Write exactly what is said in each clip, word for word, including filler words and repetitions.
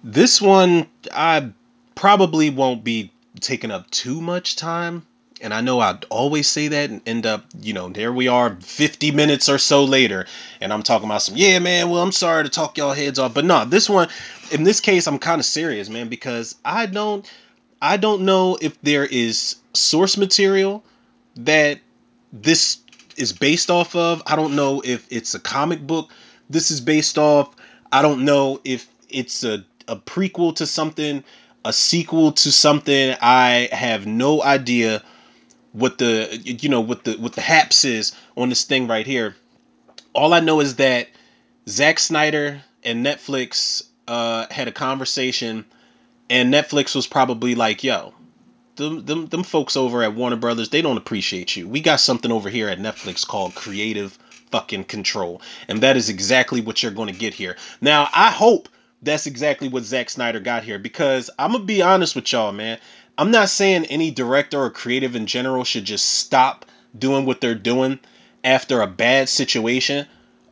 This one, I probably won't be taking up too much time. And I know I always say that and end up, you know, there we are fifty minutes or so later. And I'm talking about some, yeah, man, well, I'm sorry to talk y'all heads off. But no, this one, in this case, I'm kind of serious, man, because I don't, I don't know if there is source material that this is based off of. I don't know if it's a comic book this is based off. I don't know if it's a, a prequel to something, a sequel to something. I have no idea what the you know what the what the haps is on this thing right here. All I know is that Zack Snyder and Netflix uh, had a conversation, and Netflix was probably like, "Yo, them, them them folks over at Warner Brothers, they don't appreciate you. We got something over here at Netflix called creative fucking control. And that is exactly what you're going to get here. Now, I hope that's exactly what Zack Snyder got here because I'm going to be honest with y'all, man. I'm not saying any director or creative in general should just stop doing what they're doing after a bad situation.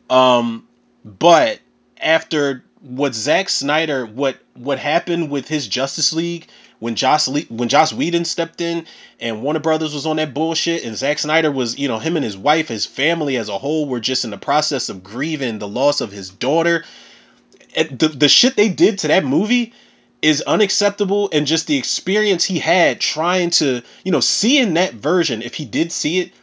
Um, but after what Zack Snyder, what what happened with his Justice League when Joss Le- when Joss Whedon stepped in and Warner Brothers was on that bullshit and Zack Snyder was, you know, him and his wife, his family as a whole were just in the process of grieving the loss of his daughter. The the shit they did to that movie is unacceptable, and just the experience he had trying to, you know, seeing that version if he did see it,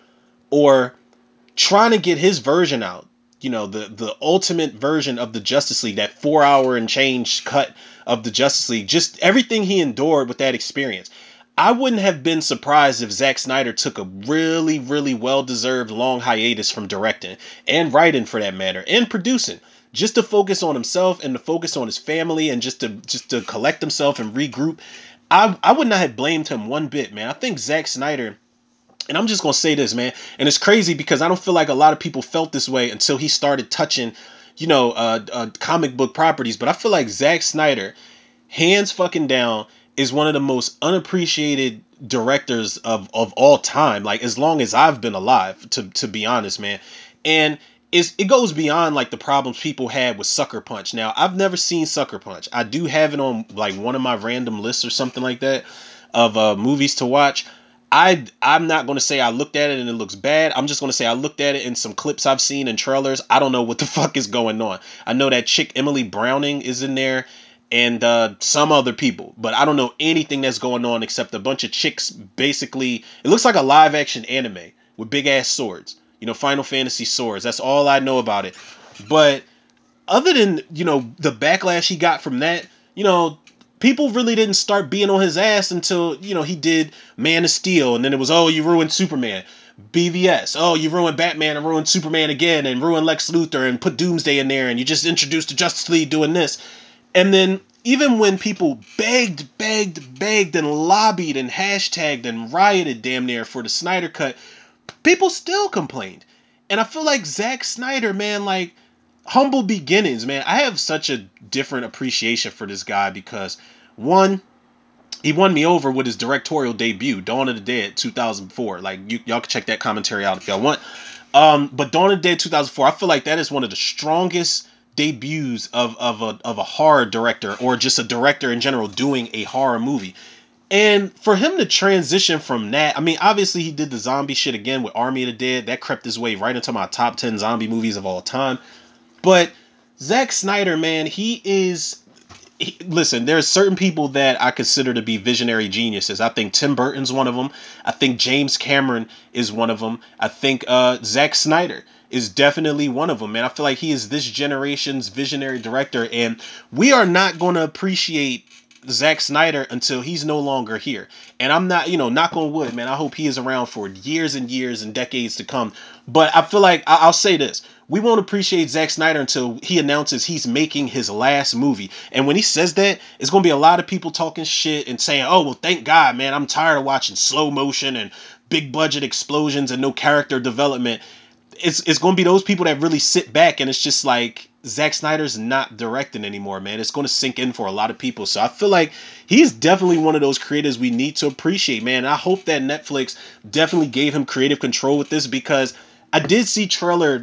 or trying to get his version out. You know, the the ultimate version of the Justice League, that four hour and change cut of the Justice League, just everything he endured with that experience. I wouldn't have been surprised if Zack Snyder took a really, really well deserved long hiatus from directing and writing for that matter and producing. Just to focus on himself and to focus on his family and just to just to collect himself and regroup. I I would not have blamed him one bit, man. I think Zack Snyder, and I'm just gonna say this, man. And it's crazy because I don't feel like a lot of people felt this way until he started touching, you know, uh, uh, comic book properties. But I feel like Zack Snyder, hands fucking down, is one of the most unappreciated directors of of all time. Like as long as I've been alive, to to be honest, man. And it's, it goes beyond like the problems people had with Sucker Punch. Now I've never seen Sucker Punch. I do have it on like one of my random lists or something like that of uh, movies to watch. I I'm not going to say I looked at it and it looks bad. I'm just going to say I looked at it in some clips I've seen in trailers. I don't know what the fuck is going on. I know that chick Emily Browning is in there and uh, some other people, but I don't know anything that's going on except a bunch of chicks. Basically, it looks like a live action anime with big ass swords. You know, Final Fantasy swords. That's all I know about it. But other than, you know, the backlash he got from that, you know, people really didn't start being on his ass until, you know, he did Man of Steel, and then it was, oh, you ruined Superman. B V S, oh, you ruined Batman and ruined Superman again and ruined Lex Luthor and put Doomsday in there and you just introduced the Justice League doing this. And then even when people begged, begged, begged and lobbied and hashtagged and rioted damn near for the Snyder cut, people still complained. And I feel like Zack Snyder, man, like humble beginnings, man. I have such a different appreciation for this guy because one, he won me over with his directorial debut, Dawn of the Dead, two thousand four. Like you, y'all can check that commentary out if y'all want. Um, but Dawn of the Dead two thousand four, I feel like that is one of the strongest debuts of of a of a horror director or just a director in general doing a horror movie. And for him to transition from that, I mean, obviously he did the zombie shit again with Army of the Dead. That crept his way right into my top ten zombie movies of all time. But Zack Snyder, man, he is. He, listen, there's certain people that I consider to be visionary geniuses. I think Tim Burton's one of them. I think James Cameron is one of them. I think uh, Zack Snyder is definitely one of them, man. I feel like he is this generation's visionary director, and we are not going to appreciate Zack Snyder until he's no longer here. And I'm not, you know, knock on wood, man. I hope he is around for years and years and decades to come. But I feel like I- I'll say this: we won't appreciate Zack Snyder until he announces he's making his last movie. And when he says that, it's gonna be a lot of people talking shit and saying, "Oh, well, thank God, man. I'm tired of watching slow motion and big budget explosions and no character development." It's it's gonna be those people that really sit back and it's just like Zack Snyder's not directing anymore, man. It's gonna sink in for a lot of people. So I feel like he's definitely one of those creators we need to appreciate, man. I hope that Netflix definitely gave him creative control with this because I did see trailer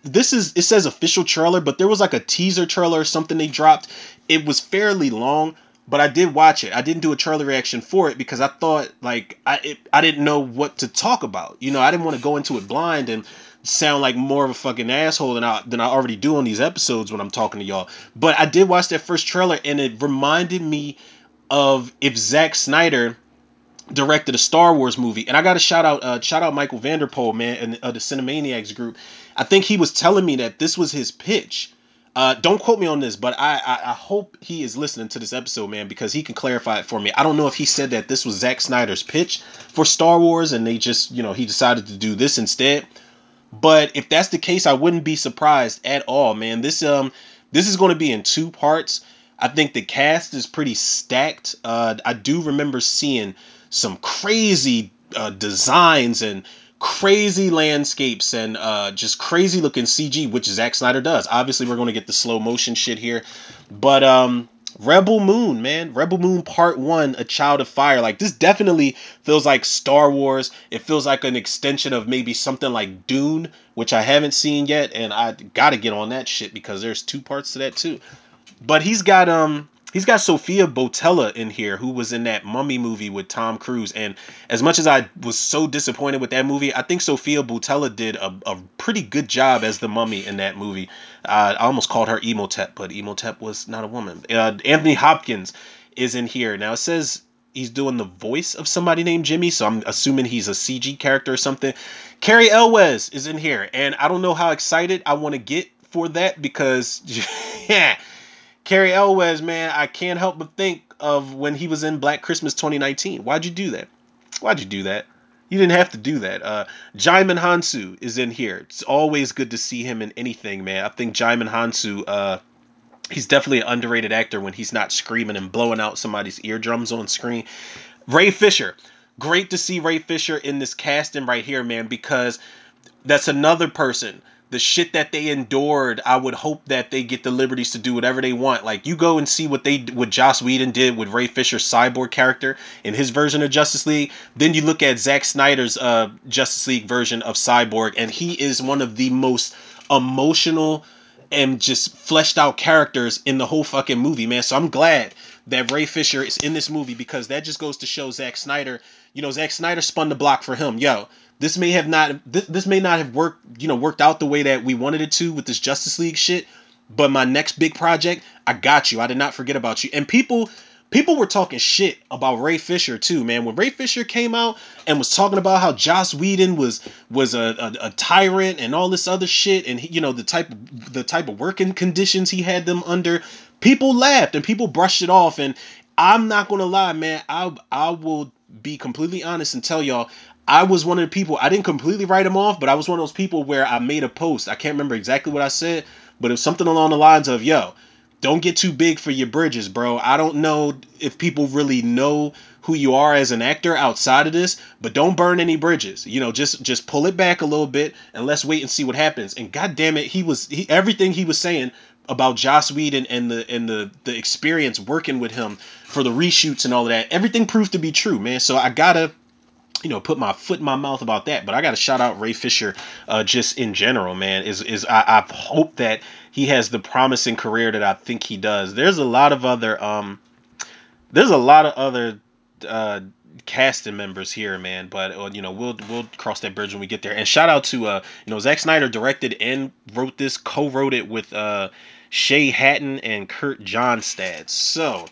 this is, it says official trailer, but there was like a teaser trailer or something they dropped. It was fairly long, but I did watch it. I didn't do a trailer reaction for it because I thought like I it, I didn't know what to talk about. You know, I didn't want to go into it blind and sound like more of a fucking asshole than I than I already do on these episodes when I'm talking to y'all. But I did watch that first trailer and it reminded me of if Zack Snyder directed a Star Wars movie. And I got to shout out uh, shout out Michael Vanderpool, man, and uh, the Cinemaniacs group. I think he was telling me that this was his pitch. Uh, don't quote me on this, but I, I I hope he is listening to this episode, man, because he can clarify it for me. I don't know if he said that this was Zack Snyder's pitch for Star Wars, and they just, you know, he decided to do this instead. But if that's the case, I wouldn't be surprised at all, man. This um this is going to be in two parts. I think the cast is pretty stacked. Uh, I do remember seeing some crazy uh, designs and crazy landscapes and uh, just crazy looking C G, which Zack Snyder does. Obviously, we're going to get the slow motion shit here, but um, Rebel Moon, man. Rebel Moon Part one, A Child of Fire. Like, this definitely feels like Star Wars. It feels like an extension of maybe something like Dune, which I haven't seen yet, and I gotta get on that shit because there's two parts to that too. But he's got um he's got Sophia Botella in here, who was in that Mummy movie with Tom Cruise. And as much as I was so disappointed with that movie, I think Sophia Botella did a, a pretty good job as the mummy in that movie. Uh, I almost called her Emotep, but Emotep was not a woman. Uh, Anthony Hopkins is in here. Now it says he's doing the voice of somebody named Jimmy, so I'm assuming he's a C G character or something. Carrie Elwes is in here, and I don't know how excited I want to get for that because yeah, Carrie Elwes, man, I can't help but think of when he was in Black Christmas twenty nineteen. Why'd you do that? Why'd you do that? You didn't have to do that. Uh, Jaimin Hansu is in here. It's always good to see him in anything, man. I think Jaimin Hansu, uh, he's definitely an underrated actor when he's not screaming and blowing out somebody's eardrums on screen. Ray Fisher. Great to see Ray Fisher in this casting right here, man, because that's another person. The shit that they endured, I would hope that they get the liberties to do whatever they want. Like, you go and see what they what Joss Whedon did with Ray Fisher's cyborg character in his version of Justice League. Then you look at Zack Snyder's uh, Justice League version of Cyborg, and he is one of the most emotional and just fleshed out characters in the whole fucking movie, man. So I'm glad that Ray Fisher is in this movie because that just goes to show Zack Snyder, you know, Zack Snyder spun the block for him. Yo, this may have not this, this may not have worked, you know, worked out the way that we wanted it to with this Justice League shit, but my next big project, I got you. I did not forget about you. And people people were talking shit about Ray Fisher too, man. When Ray Fisher came out and was talking about how Joss Whedon was was a, a, a tyrant and all this other shit, and he, you know, the type the type of working conditions he had them under, people laughed and people brushed it off. And I'm not gonna lie, man. I I will be completely honest and tell y'all, I was one of the people. I didn't completely write him off, but I was one of those people where I made a post. I can't remember exactly what I said, but it was something along the lines of, "Yo, don't get too big for your bridges, bro. I don't know if people really know who you are as an actor outside of this, but don't burn any bridges. You know, just just pull it back a little bit and let's wait and see what happens." And god damn it, he was he, everything he was saying about Joss Whedon and the and the the experience working with him for the reshoots and all of that. Everything proved to be true, man. So I gotta, you know, put my foot in my mouth about that. But I got to shout out Ray Fisher, uh, just in general, man. Is is I, I hope that he has the promising career that I think he does. There's a lot of other um, there's a lot of other uh casting members here, man. But uh, you know, we'll we'll cross that bridge when we get there. And shout out to uh, you know, Zack Snyder directed and wrote this, co-wrote it with uh, Shay Hatton and Kurt Johnstad. So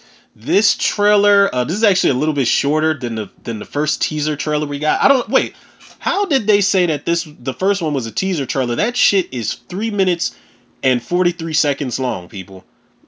this trailer, uh, this is actually a little bit shorter than the than the first teaser trailer we got. I don't wait. How did they say that this the first one was a teaser trailer? That shit is three minutes and forty three seconds long, people.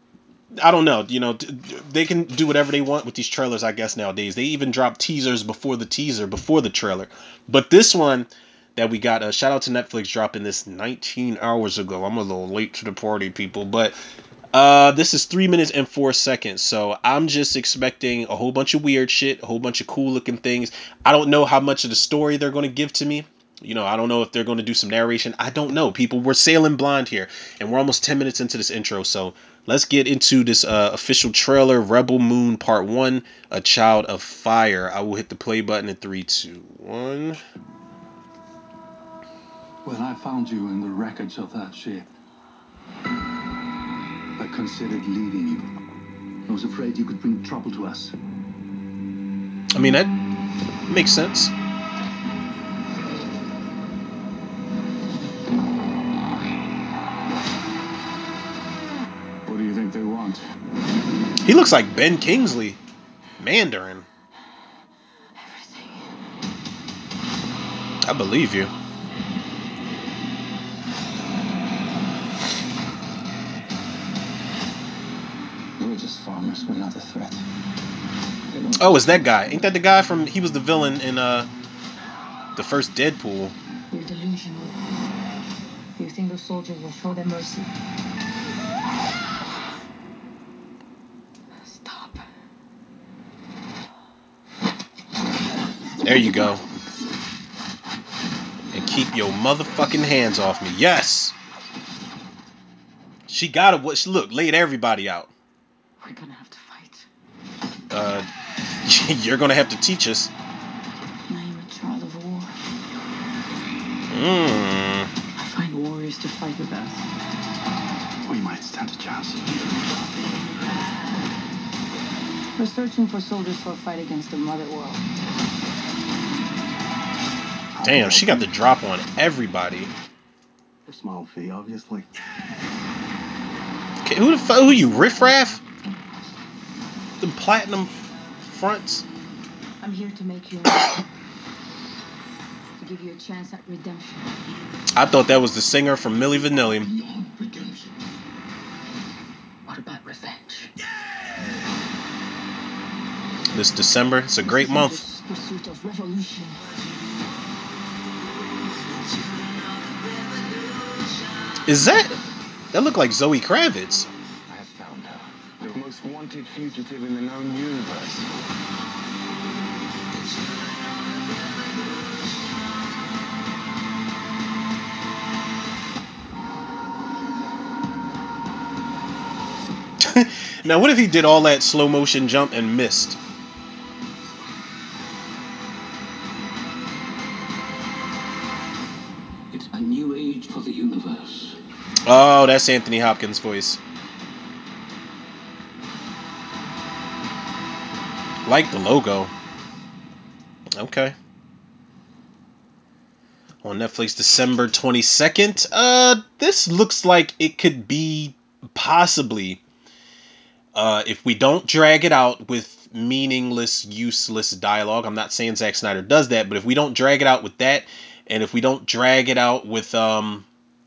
I don't know. You know, they can do whatever they want with these trailers, I guess, nowadays. They even drop teasers before the teaser, before the trailer. But this one that we got, uh, shout out to Netflix dropping this nineteen hours ago. I'm a little late to the party, people, but uh, this is three minutes and four seconds, so I'm just expecting a whole bunch of weird shit, a whole bunch of cool looking things. I don't know how much of the story they're going to give to me. You know, I don't know if they're going to do some narration. I don't know, people. We're sailing blind here, and we're almost ten minutes into this intro, so let's get into this uh, official trailer, Rebel Moon Part one, A Child of Fire. I will hit the play button in three, two, one. When I found you in the wreckage of that ship, I considered leaving you. I was afraid you could bring trouble to us. I mean, that makes sense. What do you think they want? He looks like Ben Kingsley, Mandarin. Everything. I believe you. We're just farmers. We're not a threat. Oh, it's that guy. Ain't that the guy from? He was the villain in uh the first Deadpool. You're delusional. You think those soldiers will show them mercy? Stop. There you go. And keep your motherfucking hands off me. Yes. She got it. What? She look laid everybody out. We're gonna have to fight. Uh, you're gonna have to teach us. I am a child of war. Mm. I find warriors to fight with us. We might stand a chance. We're searching for soldiers for a fight against the mother world. Damn, she got the drop on everybody. A small fee, obviously. Okay, who the fuck? Who you, Riff Raff? The platinum fronts. I'm here to make you an offer. To give you a chance at redemption. I thought that was the singer from Milli Vanilli. Beyond redemption. What about revenge? This December, it's a great month. Pursuit of revolution. Is that? That look like Zoe Kravitz. I have found her. The most wanted fugitive in the known universe. Now, what if he did all that slow motion jump and missed? It's a new age for the universe. Oh, that's Anthony Hopkins' voice. Like the logo. Okay. On Netflix, December twenty-second. Uh, this looks like it could be possibly, uh, if we don't drag it out with meaningless, useless dialogue. I'm not saying Zack Snyder does that, but if we don't drag it out with that, and if we don't drag it out with, um,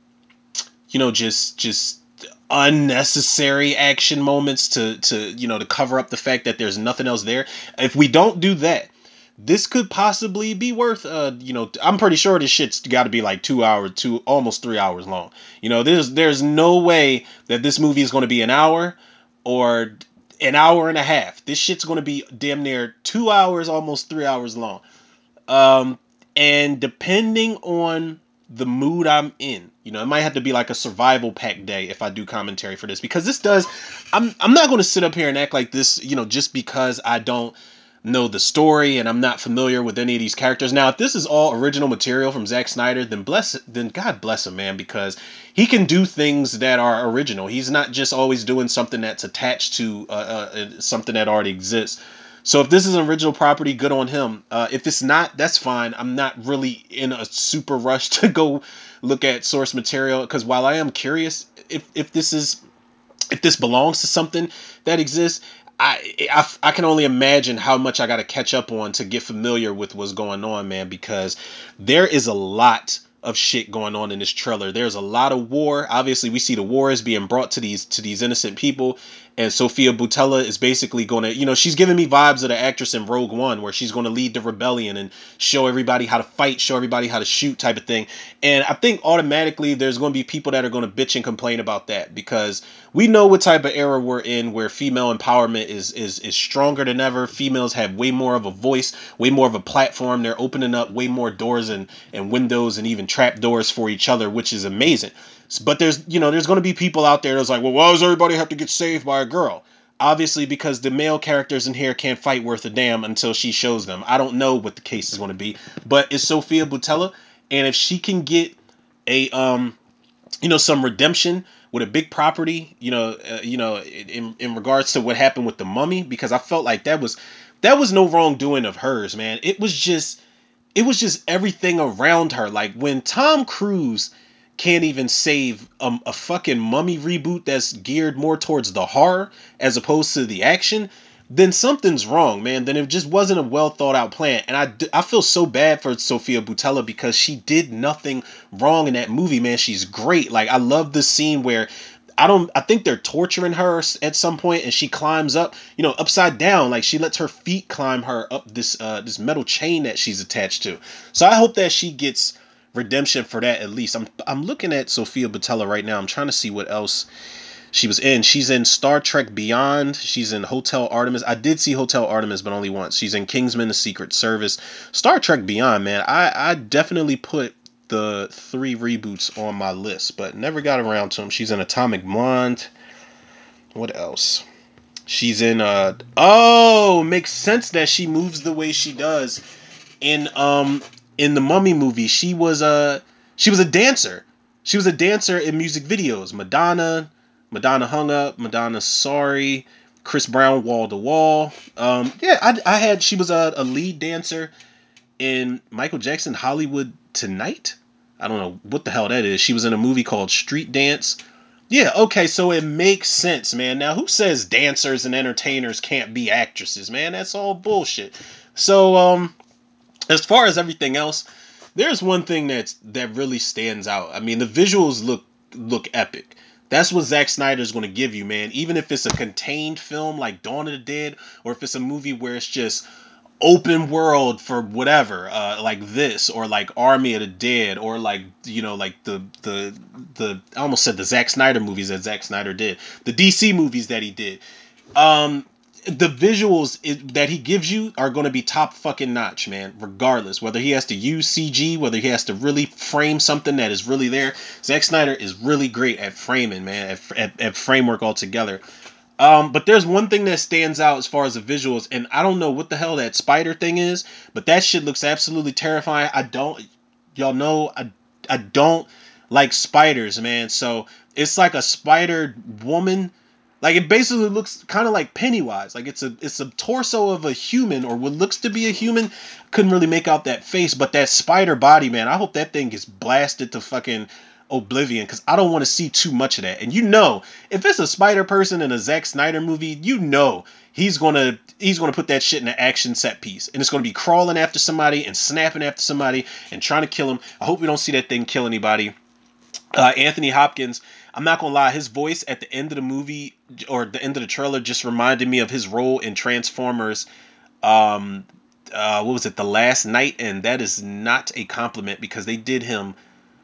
you know, just just unnecessary action moments to to you know to cover up the fact that there's nothing else there. If we don't do that, this could possibly be worth uh you know I'm pretty sure this shit's got to be like two hours, two almost three hours long. You know, there's there's no way that this movie is going to be an hour or an hour and a half. This shit's going to be damn near two hours, almost three hours long. Um, and depending on the mood I'm in, you know, it might have to be like a survival pack day if I do commentary for this, because this does. I'm I'm not going to sit up here and act like this, you know, just because I don't know the story and I'm not familiar with any of these characters. Now, if this is all original material from Zack Snyder, then bless then God bless him, man, because he can do things that are original. He's not just always doing something that's attached to uh, uh, something that already exists. So if this is an original property, good on him. Uh, if it's not, that's fine. I'm not really in a super rush to go look at source material, because while I am curious if if this is if this belongs to something that exists, I, I, I can only imagine how much I got to catch up on to get familiar with what's going on, man, because there is a lot of shit going on in this trailer. There's a lot of war. Obviously, we see the war is being brought to these to these innocent people, and Sophia Boutella is basically going to, you know, she's giving me vibes of the actress in Rogue One, where she's going to lead the rebellion and show everybody how to fight, show everybody how to shoot, type of thing. And I think automatically there's going to be people that are going to bitch and complain about that, because we know what type of era we're in, where female empowerment is is is stronger than ever. Females have way more of a voice, way more of a platform. They're opening up way more doors and and windows and even trap doors for each other, which is amazing. But there's, you know, there's going to be people out there that's like, well, why does everybody have to get saved by a girl? Obviously, because the male characters in here can't fight worth a damn until she shows them. I don't know what the case is going to be, but it's Sophia Boutella, and if she can get a um you know, some redemption with a big property, you know, uh, you know, in in regards to what happened with the mummy, because I felt like that was that was no wrongdoing of hers, man. It was just it was just everything around her. Like when Tom Cruise can't even save a, a fucking mummy reboot that's geared more towards the horror as opposed to the action, then something's wrong, man. Then it just wasn't a well thought out plan. And I, I feel so bad for Sofia Boutella because she did nothing wrong in that movie, man. She's great. Like I love the scene where I don't I think they're torturing her at some point and she climbs up, you know, upside down. Like she lets her feet climb her up this uh this metal chain that she's attached to. So I hope that she gets redemption for that at least. I'm I'm looking at Sofia Boutella right now. I'm trying to see what else she was in. She's in Star Trek Beyond. She's in Hotel Artemis. I did see Hotel Artemis, but only once. She's in Kingsman: The Secret Service. Star Trek Beyond, man. I I definitely put the three reboots on my list, but never got around to them. She's in Atomic Blonde. What else? She's in uh oh, makes sense that she moves the way she does. In um in the Mummy movie, she was a she was a dancer. She was a dancer in music videos. Madonna, Madonna Hung Up, Madonna Sorry, Chris Brown Wall to Wall. Um yeah, I, I had she was a, a lead dancer in Michael Jackson Hollywood Tonight. I don't know what the hell that is. She was in a movie called Street Dance. Yeah, okay, so it makes sense, man. Now, who says dancers and entertainers can't be actresses, man? That's all bullshit. So, um, as far as everything else, there's one thing that's that really stands out. I mean, the visuals look look epic. That's what Zack Snyder's going to give you, man. Even if it's a contained film like Dawn of the Dead, or if it's a movie where it's just open world for whatever, uh, like this, or like Army of the Dead, or like you know, like the the the I almost said the Zack Snyder movies that Zack Snyder did, the D C movies that he did. Um, the visuals it, that he gives you are going to be top fucking notch, man. Regardless whether he has to use C G, whether he has to really frame something that is really there, Zack Snyder is really great at framing, man, at, at, at framework altogether. Um, but there's one thing that stands out as far as the visuals, and I don't know what the hell that spider thing is, but that shit looks absolutely terrifying. I don't, y'all know, I, I don't like spiders, man. So it's like a spider woman. Like it basically looks kind of like Pennywise. Like it's a it's a torso of a human or what looks to be a human. Couldn't really make out that face, but that spider body, man. I hope that thing gets blasted to fucking oblivion because I don't want to see too much of that. And you know, if it's a spider person in a Zack Snyder movie, you know he's gonna he's gonna put that shit in an action set piece, and it's gonna be crawling after somebody and snapping after somebody and trying to kill him. I hope we don't see that thing kill anybody. Uh, Anthony Hopkins, I'm not gonna lie, his voice at the end of the movie or the end of the trailer just reminded me of his role in Transformers. Um, uh, what was it, The Last Night? And that is not a compliment because they did him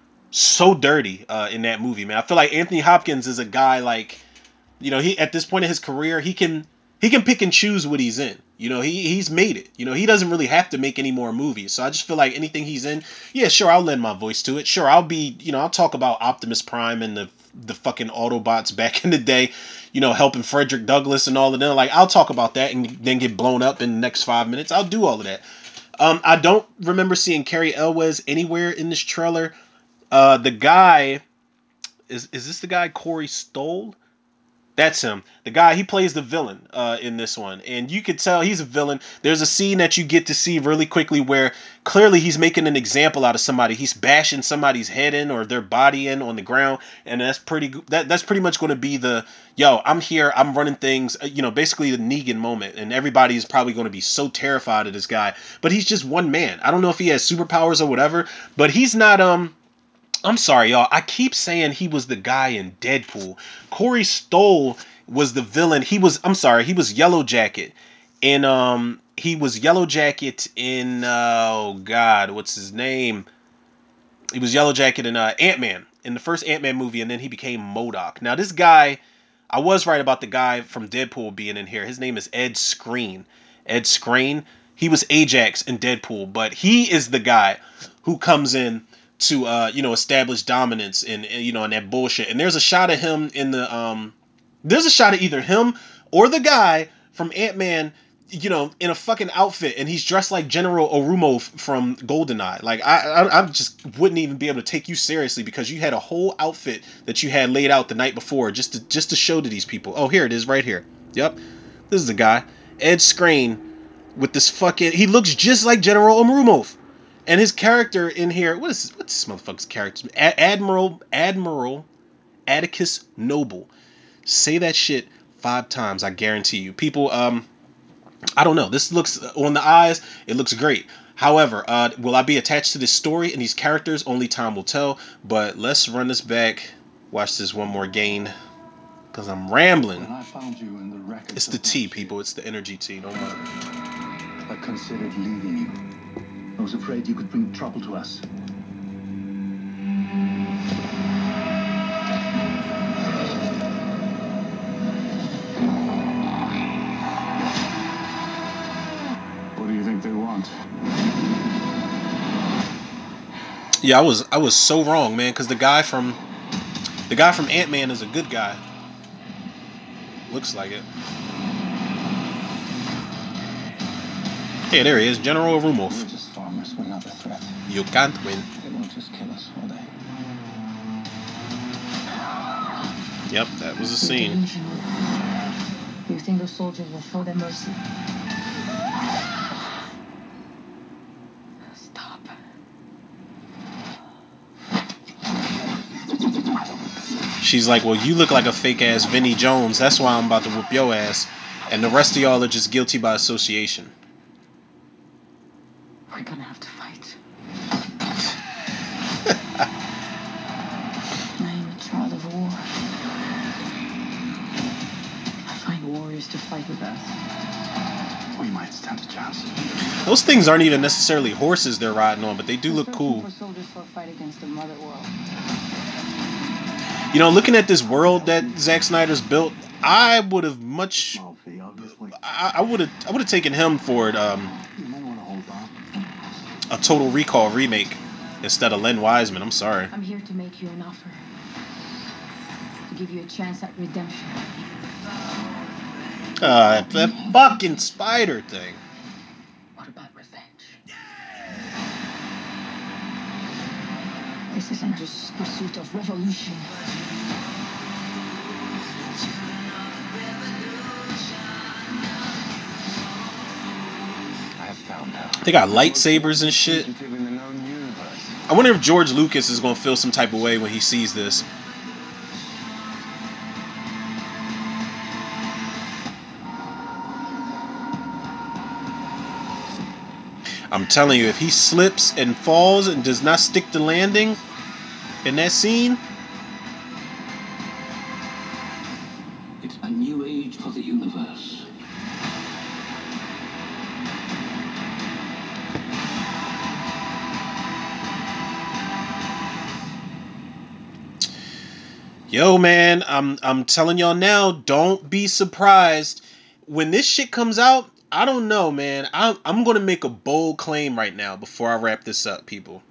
so dirty uh, in that movie, man. I feel like Anthony Hopkins is a guy like you know, he at this point in his career, he can he can pick and choose what he's in. You know, he he's made it. You know, he doesn't really have to make any more movies. So I just feel like anything he's in, yeah, sure, I'll lend my voice to it. Sure, I'll be, you know, I'll talk about Optimus Prime and the the fucking Autobots back in the day, you know, helping Frederick Douglass and all of them. Like, I'll talk about that and then get blown up in the next five minutes. I'll do all of that. Um, I don't remember seeing Carrie Elwes anywhere in this trailer. Uh, the guy is is this the guy Corey Stoll? That's him. The guy, he plays the villain uh, in this one. And you could tell he's a villain. There's a scene that you get to see really quickly where clearly he's making an example out of somebody. He's bashing somebody's head in or their body in on the ground. And that's pretty that that's pretty much going to be the, yo, I'm here, I'm running things, uh, you know, basically the Negan moment. And everybody is probably going to be so terrified of this guy. But he's just one man. I don't know if he has superpowers or whatever, but he's not um I'm sorry, y'all. I keep saying he was the guy in Deadpool. Corey Stoll was the villain. He was, I'm sorry, he was Yellow Jacket. And um he was Yellow Jacket in uh, oh god, what's his name? He was Yellow Jacket in uh, Ant-Man, in the first Ant-Man movie, and then he became MODOK. Now this guy, I was right about the guy from Deadpool being in here. His name is Ed Skrein. Ed Skrein. He was Ajax in Deadpool, but he is the guy who comes in to uh, you know, establish dominance and, you know, and that bullshit. And there's a shot of him in the um there's a shot of either him or the guy from Ant-Man you know, in a fucking outfit, and he's dressed like General Orumo f- from GoldenEye. Like I, I, I just wouldn't even be able to take you seriously because you had a whole outfit that you had laid out the night before just to just to show to these people. Oh, here it is, right here. Yep, this is the guy, Ed Skrein, with this fucking. He looks just like General Orumo, and his character in here. What is what's this motherfucker's character? A- Admiral Admiral Atticus Noble. Say that shit five times. I guarantee you, people. Um. I don't know. This looks on the eyes, it looks great. However, uh, will I be attached to this story and these characters? Only time will tell. But let's run this back. Watch this one more gain, because I'm rambling. When I found you in the wreckage It's of the that T, ship, people. It's the energy T. Don't mind. I considered leaving you. I was afraid you could bring trouble to us. What do you think they want? Yeah, I was I was so wrong, man. Because the guy from the guy from Ant-Man is a good guy. Looks like it. Hey, there he is, General We're Rumov. just farmers. We're not a threat. You can't win. They won't just kill us, will they? Yep, that was the You're scene. delusional. You think those soldiers will show them mercy? Stop. She's like, well, you look like a fake ass Vinnie Jones. That's why I'm about to whoop your ass. And the rest of y'all are just guilty by association. We're gonna have to fight. I am a child of war. I find warriors to fight with us. We might stand a chance. Those things aren't even necessarily horses they're riding on, but they do We're look searching cool. for soldiers for a fight against the mother world. You know, looking at this world that Zack Snyder's built, I would have much. Small fee, obviously. I would have. I would have taken him for it. Um, You might want to hold on. a Total Recall remake instead of Len Wiseman. I'm sorry. I'm here to make you an offer. To give you a chance at redemption. Uh, that fucking spider thing. What about revenge? This isn't just pursuit of revolution. I have found her. They got The most lightsabers and wanted shit. fugitive in the known universe. I wonder if George Lucas is gonna feel some type of way when he sees this. I'm telling you, if he slips and falls and does not stick the landing in that scene, It's a new age for the universe. yo man, I'm I'm telling y'all now, don't be surprised when this shit comes out. I don't know, man. I'm I'm gonna make a bold claim right now before I wrap this up, people.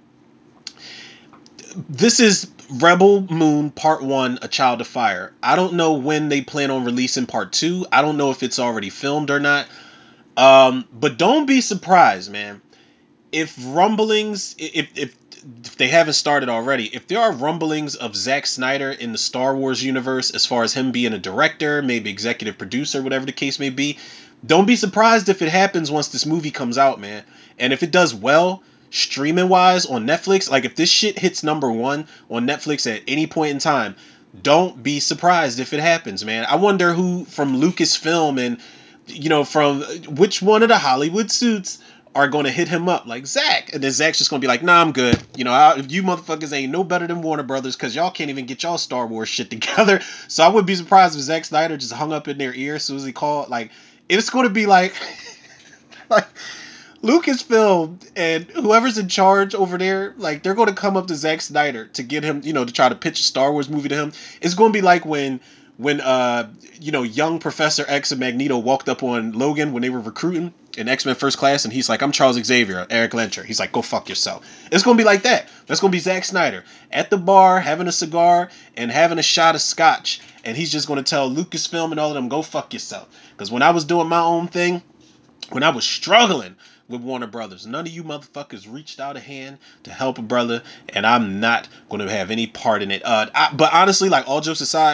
This is Rebel Moon Part One, A Child of Fire. I don't know when they plan on releasing Part Two. I don't know if it's already filmed or not. Um, but don't be surprised, man. If rumblings, if if if they haven't started already, if there are rumblings of Zack Snyder in the Star Wars universe, as far as him being a director, maybe executive producer, whatever the case may be, don't be surprised if it happens once this movie comes out, man. And if it does well, streaming wise on Netflix, like if this shit hits number one on Netflix at any point in time, don't be surprised if it happens, man. I wonder who from Lucasfilm and you know from which one of the Hollywood suits are going to hit him up like Zach, and then Zach's just going to be like, "Nah, I'm good. You know, I, you motherfuckers ain't no better than Warner Brothers because y'all can't even get y'all Star Wars shit together." So I wouldn't be surprised if Zack Snyder just hung up in their ear as soon as he called. Like, it's going to be like, like Lucasfilm and whoever's in charge over there, like they're going to come up to Zack Snyder to get him, you know, to try to pitch a Star Wars movie to him. It's going to be like when when uh you know young Professor X and Magneto walked up on Logan when they were recruiting in X-Men First Class, and he's like, "I'm Charles Xavier, Eric Lencher." He's like, "Go fuck yourself." It's going to be like that. That's going to be Zack Snyder at the bar having a cigar and having a shot of scotch, and he's just going to tell Lucasfilm and all of them, "Go fuck yourself." Because when I was doing my own thing, when I was struggling with Warner Brothers. None of you motherfuckers reached out a hand to help a brother, and I'm not going to have any part in it. Uh, I, but honestly, like all jokes aside,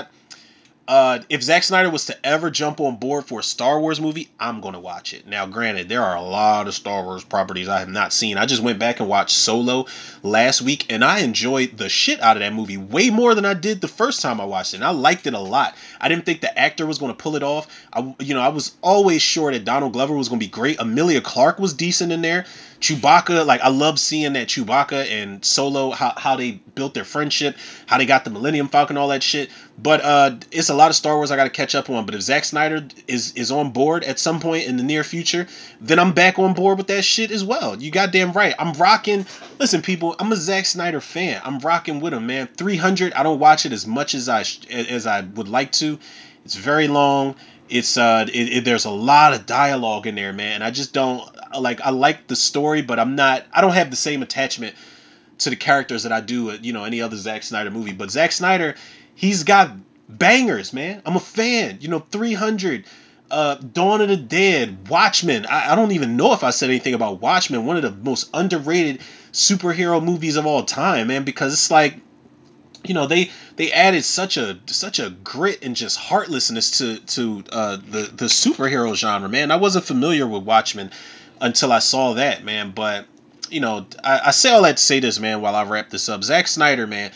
uh, if Zack Snyder was to ever jump on board for a Star Wars movie, I'm gonna watch it. Now, granted, there are a lot of Star Wars properties I have not seen. I just went back and watched Solo last week, and I enjoyed the shit out of that movie way more than I did the first time I watched it. And I liked it a lot. I didn't think the actor was gonna pull it off. I, you know, I was always sure that Donald Glover was gonna be great. Emilia Clarke was decent in there. Chewbacca, like I love seeing that Chewbacca and Solo, how, how they built their friendship, how they got the Millennium Falcon, all that shit. But uh, it's a lot of Star Wars I got to catch up on. But if Zack Snyder is is on board at some point in the near future, then I'm back on board with that shit as well. You goddamn right. I'm rocking. Listen, people, I'm a Zack Snyder fan. I'm rocking with him, man. three hundred. I don't watch it as much as I as I would like to. It's very long. It's uh, it, it, there's a lot of dialogue in there, man. And I just don't like. I like the story, but I'm not. I don't have the same attachment to the characters that I do at, you know, any other Zack Snyder movie. But Zack Snyder, he's got bangers, man. I'm a fan. You know, three hundred, uh, Dawn of the Dead, Watchmen. I, I don't even know if I said anything about Watchmen, one of the most underrated superhero movies of all time, man, because it's like, you know, they they added such a such a grit and just heartlessness to to uh, the the superhero genre, man. I wasn't familiar with Watchmen until I saw that, man. But you know, I, I say all that to say this, man. While I wrap this up, Zack Snyder, man,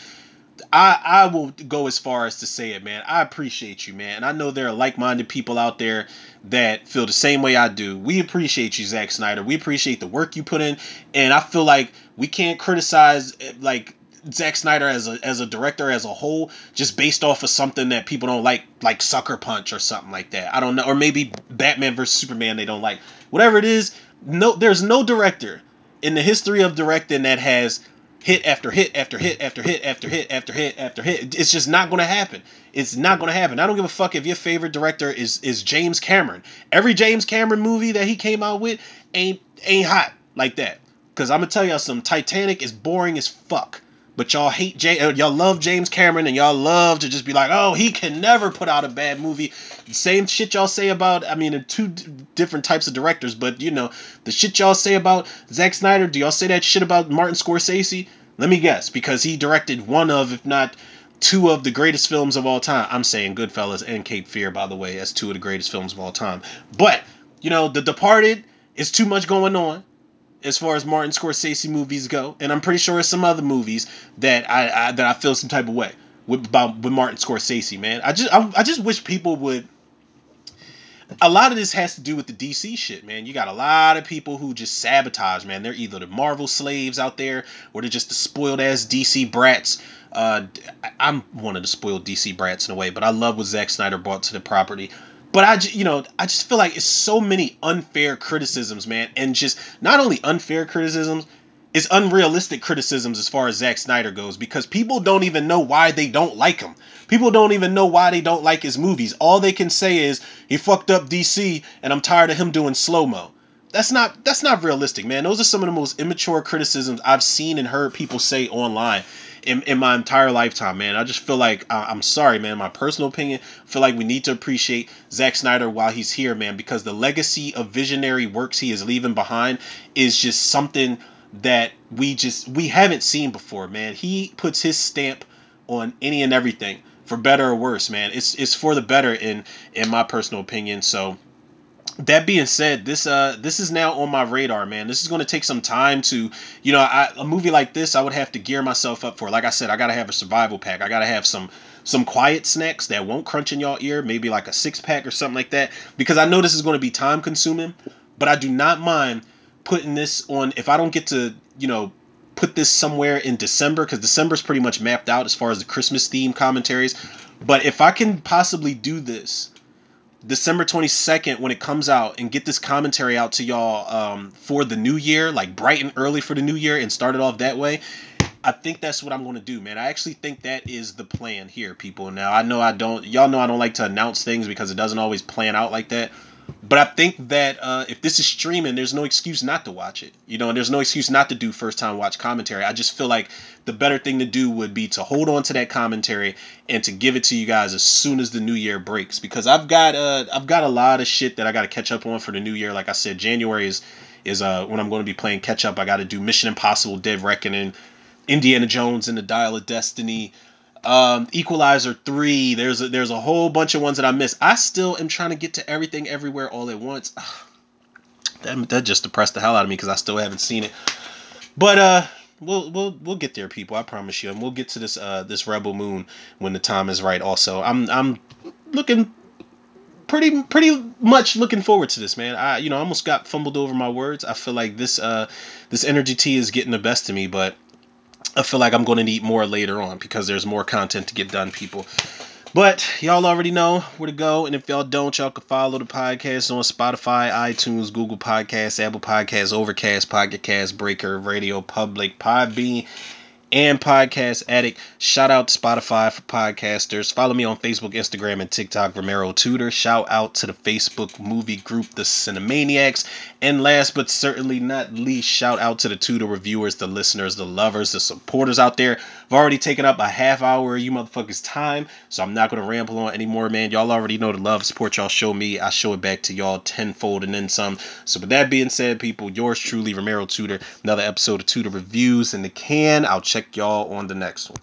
I I will go as far as to say it, man. I appreciate you, man. And I know there are like-minded people out there that feel the same way I do. We appreciate you, Zack Snyder. We appreciate the work you put in, and I feel like we can't criticize like Zack Snyder as a as a director as a whole just based off of something that people don't like, like Sucker Punch or something like that. I don't know, or maybe Batman versus Superman they don't like. Whatever it is, no, there's no director in the history of directing that has hit after hit after hit after hit after hit after hit after hit. It's just not going to happen. It's not going to happen. I don't give a fuck if your favorite director is is James Cameron. Every James Cameron movie that he came out with ain't ain't hot like that. Cause I'm gonna tell y'all some Titanic is boring as fuck. But y'all hate J- uh, y'all love James Cameron and y'all love to just be like, oh, he can never put out a bad movie. Same shit y'all say about, I mean, two d- different types of directors, but you know, the shit y'all say about Zack Snyder, do y'all say that shit about Martin Scorsese? Let me guess, because he directed one of, if not two of the greatest films of all time. I'm saying Goodfellas and Cape Fear, by the way, as two of the greatest films of all time. But, you know, The Departed is too much going on as far as Martin Scorsese movies go, and I'm pretty sure there's some other movies that I, I that I feel some type of way with about with Martin Scorsese, man. I just I, I just wish people would. A lot of this has to do with the D C shit, man. You got a lot of people who just sabotage, man. They're either the Marvel slaves out there, or they're just the spoiled ass D C brats. Uh, I'm one of the spoiled D C brats in a way, but I love what Zack Snyder brought to the property. But I, you know, I just feel like it's so many unfair criticisms, man, and just not only unfair criticisms, it's unrealistic criticisms as far as Zack Snyder goes, because people don't even know why they don't like him. People don't even know why they don't like his movies. All they can say is he fucked up D C and I'm tired of him doing slow mo. That's not that's not realistic, man. Those are some of the most immature criticisms I've seen and heard people say online in, in my entire lifetime, man. I just feel like I, I'm sorry, man. My personal opinion, I feel like we need to appreciate Zack Snyder while he's here, man, because the legacy of visionary works he is leaving behind is just something that we just we haven't seen before, man. He puts his stamp on any and everything, for better or worse, man. It's it's for the better in in my personal opinion. So that being said, this uh this is now on my radar, man. This is going to take some time to, you know, I, a movie like this, I would have to gear myself up for. Like I said, I gotta have a survival pack. I gotta have some some quiet snacks that won't crunch in y'all ear, maybe like a six pack or something like that, because I know this is going to be time consuming. But I do not mind putting this on if I don't get to, you know, put this somewhere in December, because December is pretty much mapped out as far as the Christmas theme commentaries. But if I can possibly do this December twenty-second when it comes out and get this commentary out to y'all um, for the new year, like bright and early for the new year, and start it off that way, I think that's what I'm going to do, man. I actually think that is the plan here, people. Now, I know I don't, y'all know I don't like to announce things because it doesn't always plan out like that. But I think that uh, if this is streaming, there's no excuse not to watch it. You know, and there's no excuse not to do first time watch commentary. I just feel like the better thing to do would be to hold on to that commentary and to give it to you guys as soon as the new year breaks. Because I've got uh I've got a lot of shit that I got to catch up on for the new year. Like I said, January is is uh when I'm going to be playing catch up. I got to do Mission Impossible: Dead Reckoning, Indiana Jones and the Dial of Destiny, um, Equalizer three. There's a, there's a whole bunch of ones that I missed. I still am trying to get to everything everywhere all at once. That, that just depressed the hell out of me because I still haven't seen it. But uh, we'll we'll we'll get there, people. I promise you, and we'll get to this uh this Rebel Moon when the time is right. Also, I'm I'm looking pretty pretty much looking forward to this, man. I you know I almost got fumbled over my words. I feel like this uh this energy tea is getting the best of me, but I feel like I'm going to need more later on because there's more content to get done, people. But y'all already know where to go. And if y'all don't, y'all can follow the podcast on Spotify, iTunes, Google Podcasts, Apple Podcasts, Overcast, Pocket Cast, Breaker, Radio Public, Podbean, and Podcast Addict. Shout out to Spotify for podcasters. Follow me on Facebook, Instagram, and TikTok, Romero Tutor. Shout out to the Facebook movie group, The Cinemaniacs. And last but certainly not least, shout out to the Tutor reviewers, the listeners, the lovers, the supporters out there. I've already taken up a half hour of you motherfuckers' time, so I'm not going to ramble on anymore, man. Y'all already know the love, support y'all show me. I show it back to y'all tenfold and then some. So with that being said, people, yours truly, Romero Tutor. Another episode of Tutor Reviews in the can. I'll check y'all on the next one.